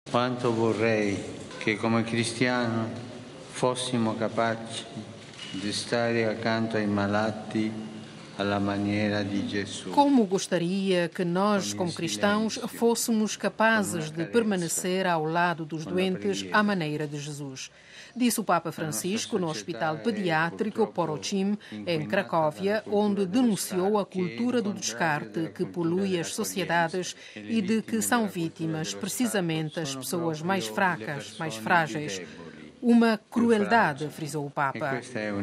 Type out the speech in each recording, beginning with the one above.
Quanto vorrei che come cristiano fossimo capaci di stare accanto ai malati alla maniera di Gesù. Como gostaria que nós, como cristãos, fôssemos capazes de permanecer ao lado dos doentes à maneira de Jesus. Disse o Papa Francisco no Hospital Pediátrico Porochim, em Cracóvia, onde denunciou a cultura do descarte que polui as sociedades e de que são vítimas precisamente as pessoas mais fracas, mais frágeis. Uma crueldade, frisou o Papa.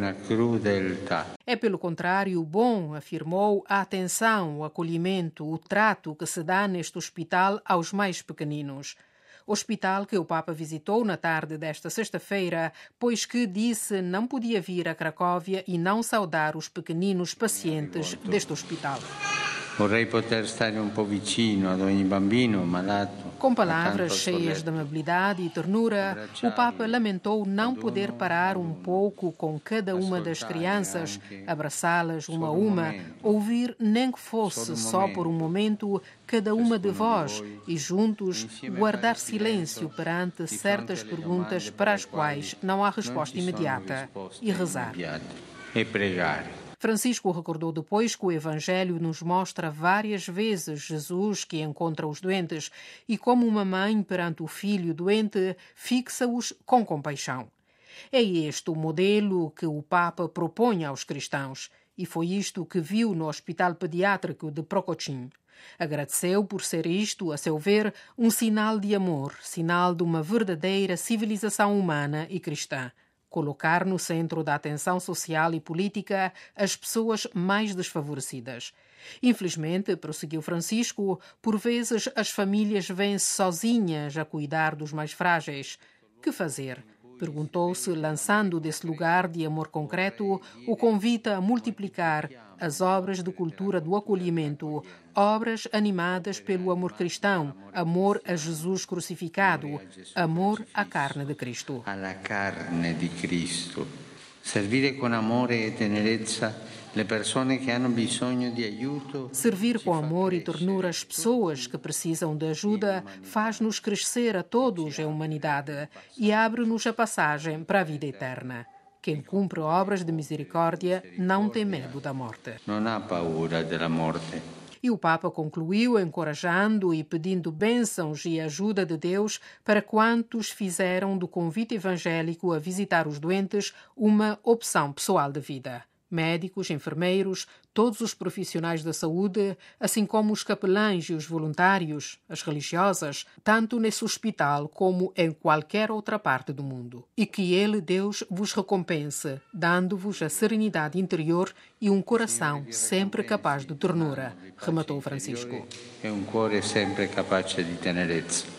É, pelo contrário, bom, afirmou, a atenção, o acolhimento, o trato que se dá neste hospital aos mais pequeninos. Hospital que o Papa visitou na tarde desta sexta-feira, pois que disse não podia vir a Cracóvia e não saudar os pequeninos pacientes deste hospital. Vorrei poter stare un po' vicino ad ogni bambino malato. Com palavras cheias de amabilidade e ternura, o Papa lamentou não poder parar um pouco com cada uma das crianças, abraçá-las uma a uma, ouvir nem que fosse só por um momento cada uma de vós e juntos guardar silêncio perante certas perguntas para as quais não há resposta imediata e rezar. E pregar. Francisco recordou depois que o Evangelho nos mostra várias vezes Jesus que encontra os doentes e como uma mãe perante o filho doente fixa-os com compaixão. É este o modelo que o Papa propõe aos cristãos e foi isto que viu no Hospital Pediátrico de Procochim. Agradeceu por ser isto, a seu ver, um sinal de amor, sinal de uma verdadeira civilização humana e cristã. Colocar no centro da atenção social e política as pessoas mais desfavorecidas. Infelizmente, prosseguiu Francisco, por vezes as famílias vêm-se sozinhas a cuidar dos mais frágeis. Que fazer? Perguntou-se, lançando desse lugar de amor concreto o convite a multiplicar as obras de cultura do acolhimento, obras animadas pelo amor cristão, amor a Jesus crucificado, amor à carne de Cristo. Alla carne di Cristo. Servire con amore e tenerezza le persone che hanno bisogno di aiuto. Servir com amor e ternura as pessoas que precisam de ajuda faz-nos crescer a todos em humanidade e abre-nos a passagem para a vida eterna. Quem cumpre obras de misericórdia não tem medo da morte. Non ha paura della morte. E o Papa concluiu encorajando e pedindo bênçãos e ajuda de Deus para quantos fizeram do convite evangélico a visitar os doentes uma opção pessoal de vida. Médicos, enfermeiros, todos os profissionais da saúde, assim como os capelães e os voluntários, as religiosas, tanto nesse hospital como em qualquer outra parte do mundo. E que Ele, Deus, vos recompense, dando-vos a serenidade interior e um coração sempre capaz de ternura, rematou Francisco. E un cuore sempre capace di tenerezza.